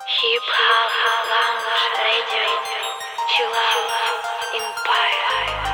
Hip Hop Lounge Radio, Chill Out Empire.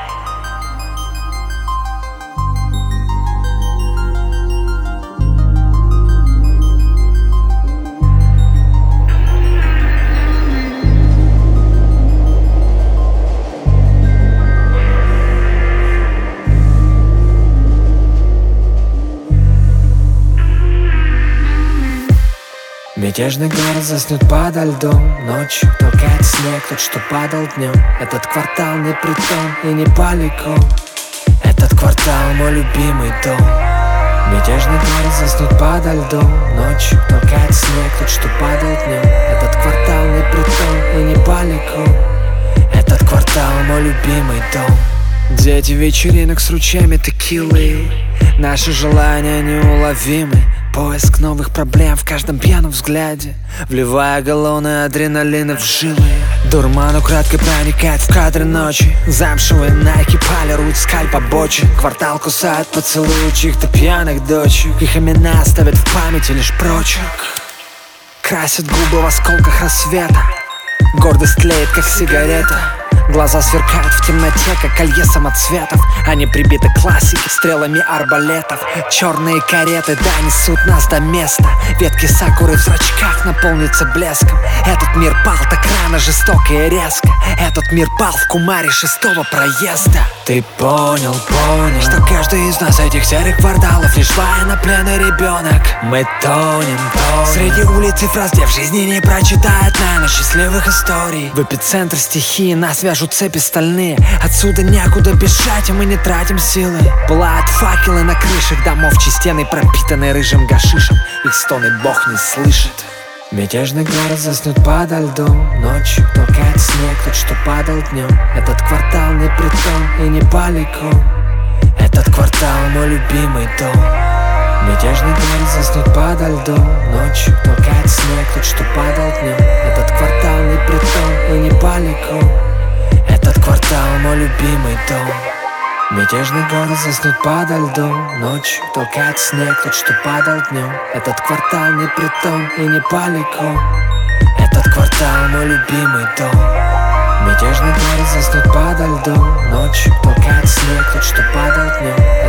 Мятежный город заснет подо льдом. Ночью толкает снег, тот, что падал днем. Этот квартал не притон и не полигон. Этот квартал мой любимый дом. Мятежный город заснет подо льдом. Ночью толкает снег, тот, что падал днем. Этот квартал не притон и не полигон. Этот квартал мой любимый дом. Дети вечеринок с ручьями текилы. Наши желания неуловимы. Поиск новых проблем в каждом пьяном взгляде, вливая галлоны адреналина в жилы. Дурман украдкой проникает в кадры ночи. Замшевые найки полируют скальп обочин. Квартал кусает поцелуи чьих-то пьяных дочек. Их имена оставят в памяти лишь прочерк. Красят губы в осколках рассвета. Гордость тлеет, как сигарета. Глаза сверкают в темноте, как колье самоцветов. Они прибиты к классике стрелами арбалетов. Черные кареты донесут нас до места. Ветки сакуры в зрачках наполнятся блеском. Этот мир пал так рано, жестоко и резко. Этот мир пал в кумаре шестого проезда. Ты понял, что каждый из нас этих серых кварталов лишь военнопленный ребенок. Мы тонем. Среди улиц и фраз, где в жизни не прочитает, наверное, счастливых историй. В эпицентр стихии нас вяжут цепи стальные. Отсюда некуда бежать, а мы не тратим силы. Пылают факелы на крышах домов, чьи стены пропитаны рыжим гашишем. Их стоны Бог не слышит. Мятежный город заснет подо льдом. Ночью толкает снег, тот, что падал днем. Этот квартал не притон и не полигон. Этот квартал мой любимый дом. Мятежный город заснет подо льдом. Ночью толкает снег, тот, что падал днем. Этот квартал не притон и не полигон. Этот квартал мой любимый дом. Мятежный город заснет подо льдом. Ночью толкает снег, тот, что падал днем. Этот квартал не притон и не полигон. Этот квартал мой любимый дом. Мятежный город заснет подо льдом. Ночью толкает снег, тот, что падал днем.